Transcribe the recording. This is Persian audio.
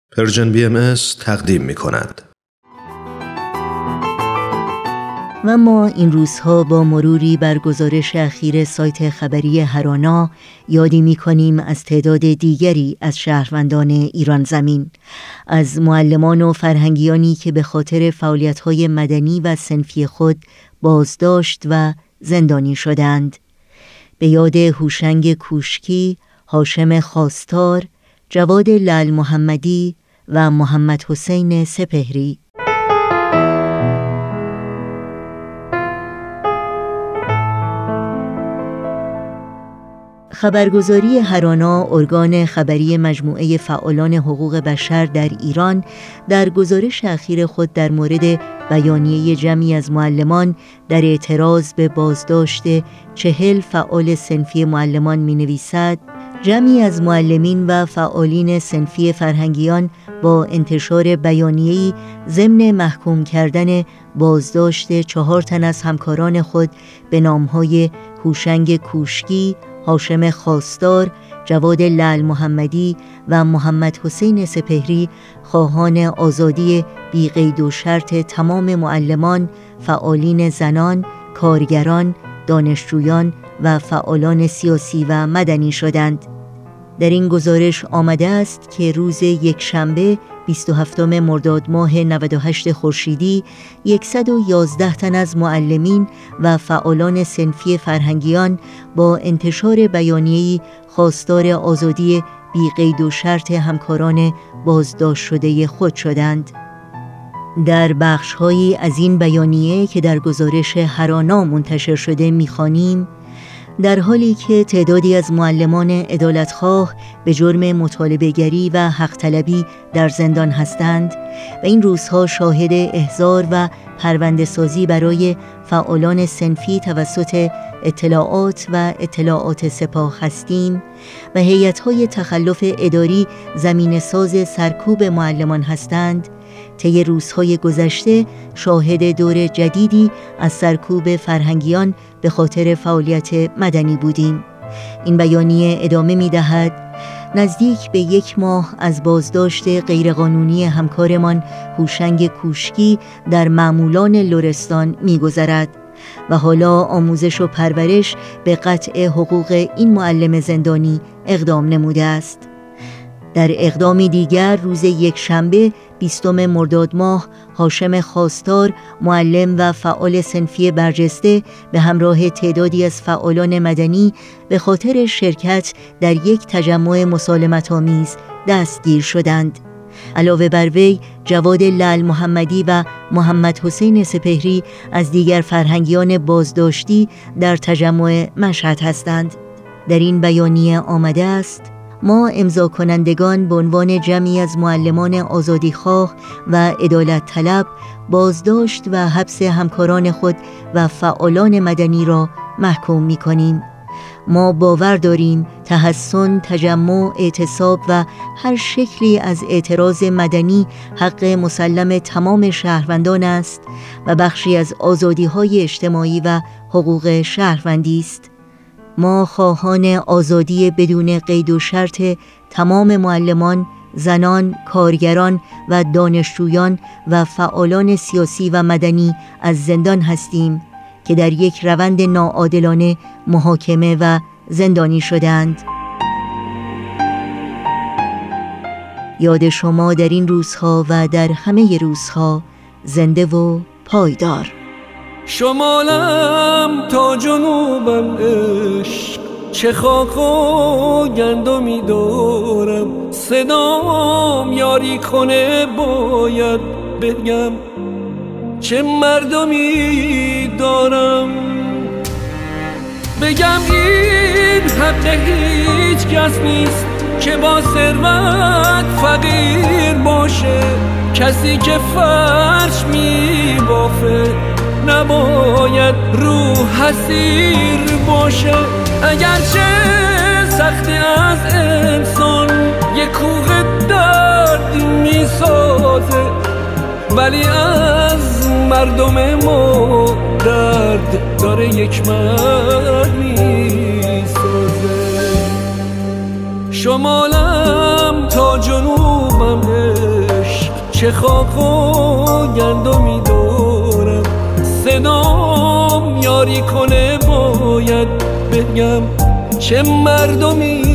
پرژن BMS تقدیم می کند. و ما این روزها با مروری بر گزارش اخیر سایت خبری هرانا یادی می‌کنیم از تعداد دیگری از شهروندان ایران زمین، از معلمان و فرهنگیانی که به خاطر فعالیت‌های مدنی و صنفی خود بازداشت و زندانی شدند. به یاد هوشنگ کوشکی، هاشم خواستار، جواد لعل محمدی و محمد حسین سپهری. خبرگزاری هرانا، ارگان خبری مجموعه فعالان حقوق بشر در ایران، در گزارش اخیر خود در مورد بیانیه جمعی از معلمان در اعتراض به بازداشت 40 فعال صنفی معلمان می‌نویسد: جمعی از معلمین و فعالین صنفی فرهنگیان با انتشار بیانیه‌ای ضمن محکوم کردن بازداشت 4 تن از همکاران خود به نام‌های هوشنگ کوشکی، هاشم خواستار، جواد لعل محمدی و محمد حسین سپهری، خواهان آزادی بی قید و شرط تمام معلمان، فعالین زنان، کارگران، دانشجویان و فعالان سیاسی و مدنی شدند. در این گزارش آمده است که روز یکشنبه 27 مرداد ماه 98 خورشیدی 111 تن از معلمین و فعالان صنفی فرهنگیان با انتشار بیانیه‌ای خواستار آزادی بی قید و شرط همکاران بازداشت شده خود شدند. در بخش‌هایی از این بیانیه که در گزارش هرانا منتشر شده می‌خوانیم: در حالی که تعدادی از معلمان عدالتخواه به جرم مطالبه‌گری و حق طلبی در زندان هستند و این روزها شاهد احضار و پرونده سازی برای فعالان صنفی توسط اطلاعات و اطلاعات سپاه هستیم و هیئت‌های تخلف اداری زمینه‌ساز سرکوب معلمان هستند، طی روزهای گذشته شاهد دور جدیدی از سرکوب فرهنگیان به خاطر فعالیت مدنی بودیم. این بیانیه ادامه می‌دهد: نزدیک به 1 ماه از بازداشت غیرقانونی همکارمان هوشنگ کوشکی در مامولان لرستان می‌گذرد و حالا آموزش و پرورش به قطع حقوق این معلم زندانی اقدام نموده است. در اقدامی دیگر روز یکشنبه 20 مرداد ماه، هاشم خواستار، معلم و فعال صنفی برجسته به همراه تعدادی از فعالان مدنی به خاطر شرکت در یک تجمع مسالمت‌آمیز دستگیر شدند. علاوه بر وی، جواد لعل محمدی و محمد حسین سپهری از دیگر فرهنگیان بازداشتی در تجمع مشهد هستند. در این بیانیه آمده است: ما امضا کنندگان به عنوان جمعی از معلمان آزادیخواه و عدالت طلب بازداشت و حبس همکاران خود و فعالان مدنی را محکوم می کنیم. ما باور داریم تحصن، تجمع، اعتصاب و هر شکلی از اعتراض مدنی حق مسلم تمام شهروندان است و بخشی از آزادی‌های اجتماعی و حقوق شهروندی است. ما خواهان آزادی بدون قید و شرط تمام معلمان، زنان، کارگران و دانشجویان و فعالان سیاسی و مدنی از زندان هستیم که در یک روند ناعادلانه محاکمه و زندانی شدند. یاد شما در این روزها و در همه روزها زنده و پایدار. شمالم تا جنوبم عشق، چه خاک و گندمی دارم، صدام یاری کنه باید بگم چه مردمی دارم. بگم این حق هیچ کس نیست که با ثروت فقیر باشه، کسی که فرش می بافه نباید رو حسیر باشه. اگرچه سختی از انسان یک کوه درد می سازه، ولی از مردم ما درد داره یک مرد می سازه. شمالم تا جنوبم چه خاک و گندمی دارم، صدام یاری کنه باید بگم چه مردمی